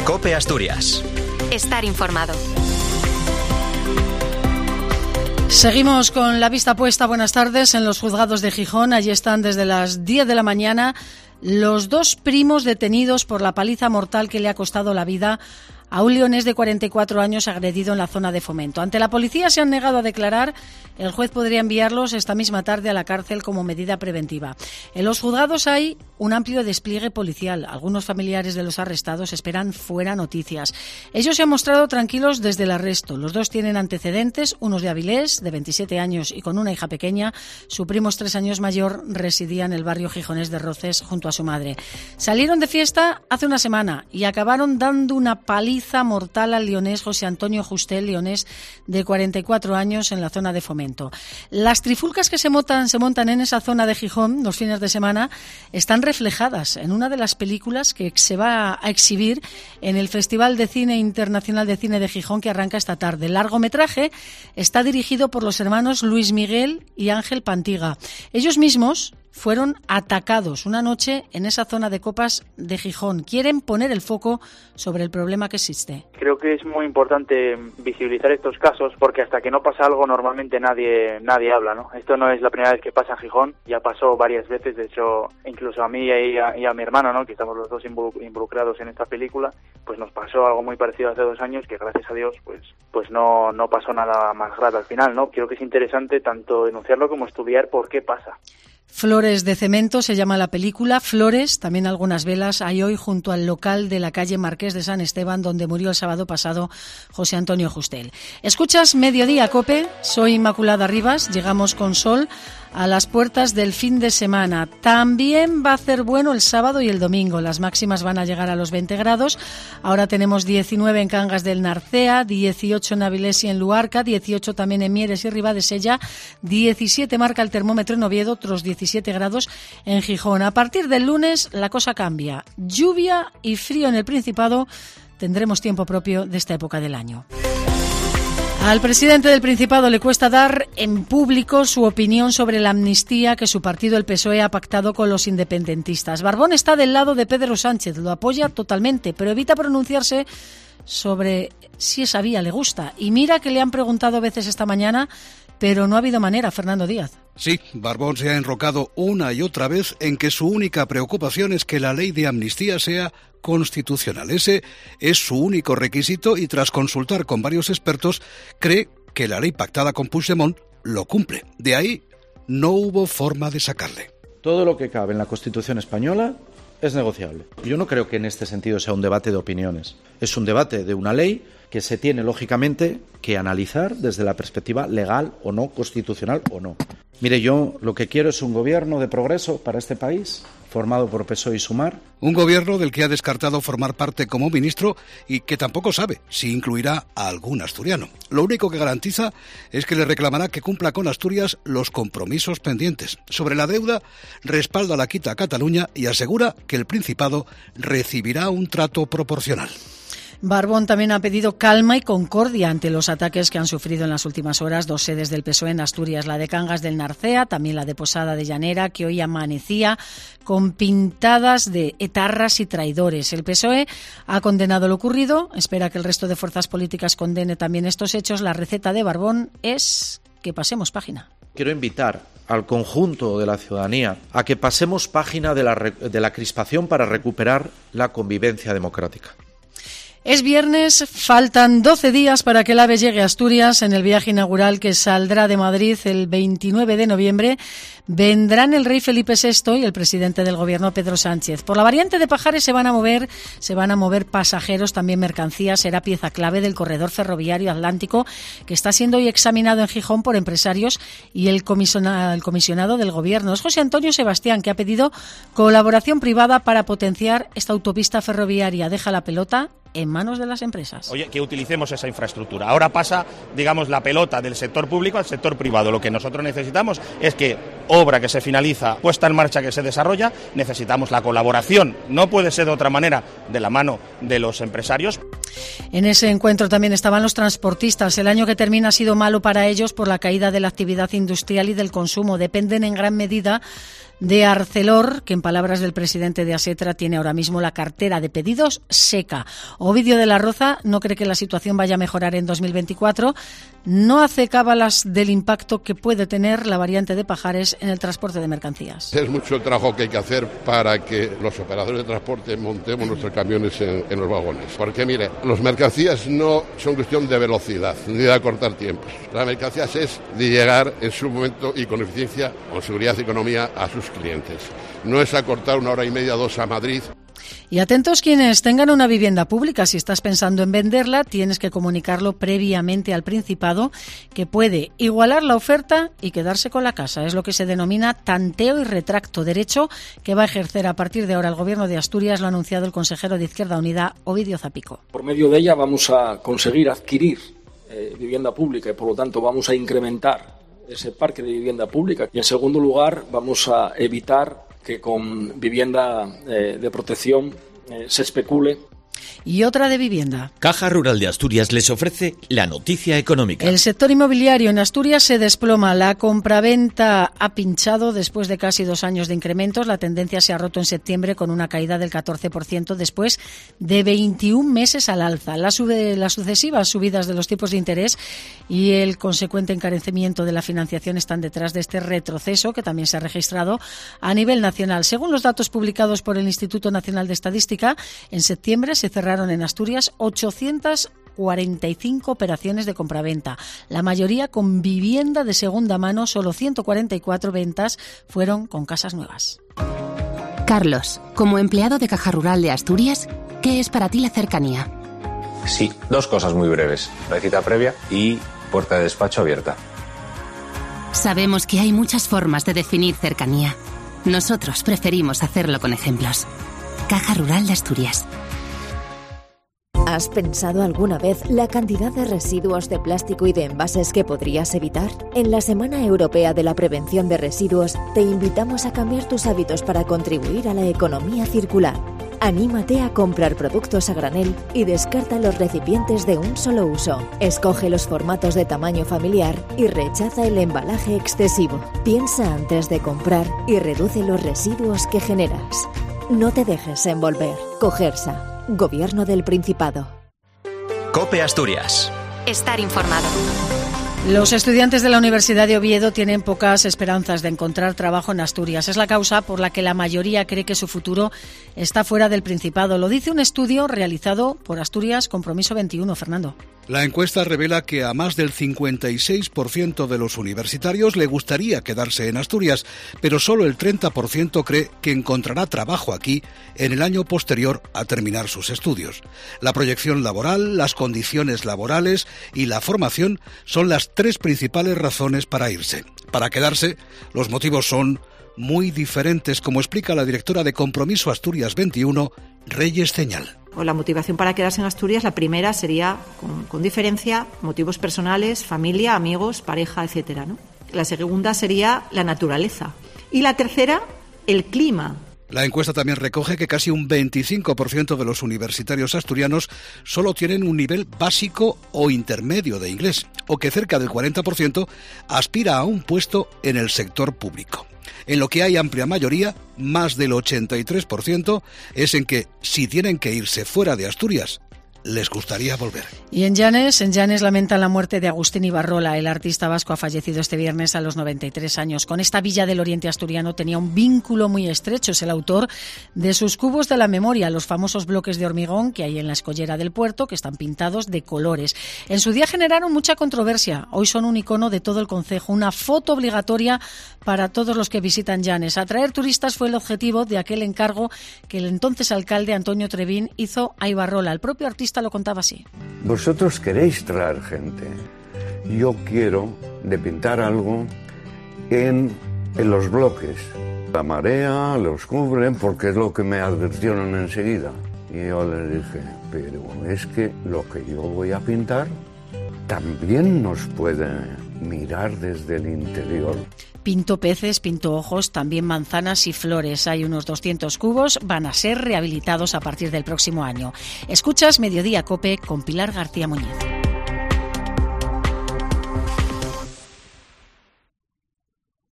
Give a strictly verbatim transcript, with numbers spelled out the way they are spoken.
COPE Asturias. Estar informado. Seguimos con la vista puesta, buenas tardes, en los juzgados de Gijón. Allí están desde las diez de la mañana los dos primos detenidos por la paliza mortal que le ha costado la vida a un leonés de cuarenta y cuatro años agredido en la zona de Fomento. Ante la policía se han negado a declarar. El juez podría enviarlos esta misma tarde a la cárcel como medida preventiva. En los juzgados hay un amplio despliegue policial. Algunos familiares de los arrestados esperan fuera noticias. Ellos se han mostrado tranquilos desde el arresto. Los dos tienen antecedentes, unos de Avilés, de veintisiete años y con una hija pequeña. Su primo es tres años mayor, residía en el barrio gijonés de Roces junto a su madre. Salieron de fiesta hace una semana y acabaron dando una paliza mortal al leonés José Antonio Justel, leonés de cuarenta y cuatro años, en la zona de Fomento. Las trifulcas que se montan, se montan en esa zona de Gijón los fines de semana están reflejadas en una de las películas que se va a exhibir en el Festival de Cine Internacional de Cine de Gijón, que arranca esta tarde. El largometraje está dirigido por los hermanos Luis Miguel y Ángel Pantiga. Ellos mismos fueron atacados una noche en esa zona de Copas de Gijón. Quieren poner el foco sobre el problema que existe. Creo que es muy importante visibilizar estos casos porque hasta que no pasa algo normalmente nadie nadie habla, ¿no? Esto no es la primera vez que pasa en Gijón, ya pasó varias veces, de hecho incluso a mí y a, y a mi hermano, ¿no?, que estamos los dos involucrados en esta película, pues nos pasó algo muy parecido hace dos años que gracias a Dios pues pues no no pasó nada más grave al final, ¿no? Creo que es interesante tanto denunciarlo como estudiar por qué pasa. Flores de cemento se llama la película. Flores, también algunas velas, hay hoy junto al local de la calle Marqués de San Esteban, donde murió el sábado pasado José Antonio Justel. Escuchas Mediodía Cope, soy Inmaculada Rivas, llegamos con sol a las puertas del fin de semana. También va a hacer bueno el sábado y el domingo. Las máximas van a llegar a los veinte grados. Ahora tenemos diecinueve en Cangas del Narcea, dieciocho en Avilés y en Luarca, dieciocho también en Mieres y Ribadesella, diecisiete marca el termómetro en Oviedo, otros diecisiete grados en Gijón. A partir del lunes la cosa cambia. Lluvia y frío en el Principado. Tendremos tiempo propio de esta época del año. Al presidente del Principado le cuesta dar en público su opinión sobre la amnistía que su partido, el P S O E, ha pactado con los independentistas. Barbón está del lado de Pedro Sánchez, lo apoya totalmente, pero evita pronunciarse sobre si esa vía le gusta. Y mira que le han preguntado veces esta mañana, pero no ha habido manera, Fernando Díaz. Sí, Barbón se ha enrocado una y otra vez en que su única preocupación es que la ley de amnistía sea constitucional. Ese es su único requisito y tras consultar con varios expertos cree que la ley pactada con Puigdemont lo cumple. De ahí no hubo forma de sacarle. Todo lo que cabe en la Constitución española es negociable. Yo no creo que en este sentido sea un debate de opiniones. Es un debate de una ley que se tiene lógicamente que analizar desde la perspectiva legal o no, constitucional o no. Mire, yo lo que quiero es un gobierno de progreso para este país, formado por P S O E y Sumar. Un gobierno del que ha descartado formar parte como ministro y que tampoco sabe si incluirá a algún asturiano. Lo único que garantiza es que le reclamará que cumpla con Asturias los compromisos pendientes. Sobre la deuda, respalda la quita a Cataluña y asegura que el Principado recibirá un trato proporcional. Barbón también ha pedido calma y concordia ante los ataques que han sufrido en las últimas horas dos sedes del P S O E en Asturias, la de Cangas del Narcea, también la de Posada de Llanera, que hoy amanecía con pintadas de etarras y traidores. El P S O E ha condenado lo ocurrido, espera que el resto de fuerzas políticas condene también estos hechos. La receta de Barbón es que pasemos página. Quiero invitar al conjunto de la ciudadanía a que pasemos página de la, de la crispación para recuperar la convivencia democrática. Es viernes, faltan doce días para que el AVE llegue a Asturias. En el viaje inaugural que saldrá de Madrid el veintinueve de noviembre vendrán el rey Felipe sexto y el presidente del gobierno Pedro Sánchez. Por la variante de Pajares se van a mover, se van a mover pasajeros, también mercancías. Será pieza clave del corredor ferroviario atlántico que está siendo hoy examinado en Gijón por empresarios y el comisionado, el comisionado del gobierno. Es José Antonio Sebastián, que ha pedido colaboración privada para potenciar esta autopista ferroviaria. Deja la pelota en manos de las empresas. Oye, que utilicemos esa infraestructura. Ahora pasa, digamos, la pelota del sector público al sector privado. Lo que nosotros necesitamos es que obra que se finaliza, puesta en marcha que se desarrolla, necesitamos la colaboración. No puede ser de otra manera, de la mano de los empresarios. En ese encuentro también estaban los transportistas. El año que termina ha sido malo para ellos por la caída de la actividad industrial y del consumo. Dependen en gran medida de Arcelor, que en palabras del presidente de Asetra tiene ahora mismo la cartera de pedidos seca. Ovidio de la Roza no cree que la situación vaya a mejorar en dos mil veinticuatro. No hace cábalas del impacto que puede tener la variante de Pajares en el transporte de mercancías. Es mucho el trabajo que hay que hacer para que los operadores de transporte montemos nuestros camiones en, en los vagones. Porque mire, las mercancías no son cuestión de velocidad ni de acortar tiempos. Las mercancías es de llegar en su momento y con eficiencia, con seguridad y economía a sus clientes. No es acortar una hora y media, dos a Madrid. Y atentos quienes tengan una vivienda pública. Si estás pensando en venderla, tienes que comunicarlo previamente al Principado, que puede igualar la oferta y quedarse con la casa. Es lo que se denomina tanteo y retracto, derecho que va a ejercer a partir de ahora el Gobierno de Asturias, lo ha anunciado el consejero de Izquierda Unida, Ovidio Zapico. Por medio de ella vamos a conseguir adquirir eh, vivienda pública y, por lo tanto, vamos a incrementar ese parque de vivienda pública. Y, en segundo lugar, vamos a evitar que con vivienda eh, de protección eh, se especule. Y otra de vivienda. Caja Rural de Asturias les ofrece la noticia económica. El sector inmobiliario en Asturias se desploma. La compraventa ha pinchado después de casi dos años de incrementos. La tendencia se ha roto en septiembre con una caída del catorce por ciento después de veintiún meses al alza. Las, sube, las sucesivas subidas de los tipos de interés y el consecuente encarecimiento de la financiación están detrás de este retroceso que también se ha registrado a nivel nacional. Según los datos publicados por el Instituto Nacional de Estadística, en septiembre se cerraron en Asturias ochocientas cuarenta y cinco operaciones de compraventa, la mayoría con vivienda de segunda mano. Solo ciento cuarenta y cuatro ventas fueron con casas nuevas. Carlos, como empleado de Caja Rural de Asturias, ¿qué es para ti la cercanía? Sí, dos cosas muy breves: la cita previa y puerta de despacho abierta. Sabemos que hay muchas formas de definir cercanía. Nosotros preferimos hacerlo con ejemplos. Caja Rural de Asturias. ¿Has pensado alguna vez la cantidad de residuos de plástico y de envases que podrías evitar? En la Semana Europea de la Prevención de Residuos te invitamos a cambiar tus hábitos para contribuir a la economía circular. Anímate a comprar productos a granel y descarta los recipientes de un solo uso. Escoge los formatos de tamaño familiar y rechaza el embalaje excesivo. Piensa antes de comprar y reduce los residuos que generas. No te dejes envolver. Cogersa. Gobierno del Principado. COPE Asturias. Estar informado. Los estudiantes de la Universidad de Oviedo tienen pocas esperanzas de encontrar trabajo en Asturias. Es la causa por la que la mayoría cree que su futuro está fuera del Principado. Lo dice un estudio realizado por Asturias Compromiso veintiuno, Fernando. La encuesta revela que a más del cincuenta y seis por ciento de los universitarios le gustaría quedarse en Asturias, pero solo el treinta por ciento cree que encontrará trabajo aquí en el año posterior a terminar sus estudios. La proyección laboral, las condiciones laborales y la formación son las tres principales razones para irse. Para quedarse, los motivos son muy diferentes, como explica la directora de Compromiso Asturias veintiuno, Reyes Ceñal. O la motivación para quedarse en Asturias, la primera sería, con, con diferencia, motivos personales, familia, amigos, pareja, etcétera, ¿no? La segunda sería la naturaleza. Y la tercera, el clima. La encuesta también recoge que casi un veinticinco por ciento de los universitarios asturianos solo tienen un nivel básico o intermedio de inglés, o que cerca del cuarenta por ciento aspira a un puesto en el sector público. En lo que hay amplia mayoría, más del ochenta y tres por ciento, es en que, si tienen que irse fuera de Asturias, les gustaría volver. Y en Llanes, en Llanes lamentan la muerte de Agustín Ibarrola. El artista vasco ha fallecido este viernes a los noventa y tres años. Con esta villa del oriente asturiano tenía un vínculo muy estrecho. Es el autor de sus cubos de la memoria, los famosos bloques de hormigón que hay en la escollera del puerto, que están pintados de colores. En su día generaron mucha controversia. Hoy son un icono de todo el concejo, una foto obligatoria para todos los que visitan Llanes. Atraer turistas fue el objetivo de aquel encargo que el entonces alcalde Antonio Trevín hizo a Ibarrola. El propio artista lo contaba así. Vosotros queréis traer gente. Yo quiero de pintar algo en, en los bloques. La marea los cubren porque es lo que me advirtieron enseguida. Y yo les dije, pero es que lo que yo voy a pintar también nos puede mirar desde el interior. Pinto peces, pinto ojos, también manzanas y flores. Hay unos doscientos cubos, van a ser rehabilitados a partir del próximo año. Escuchas Mediodía COPE con Pilar García Muñiz.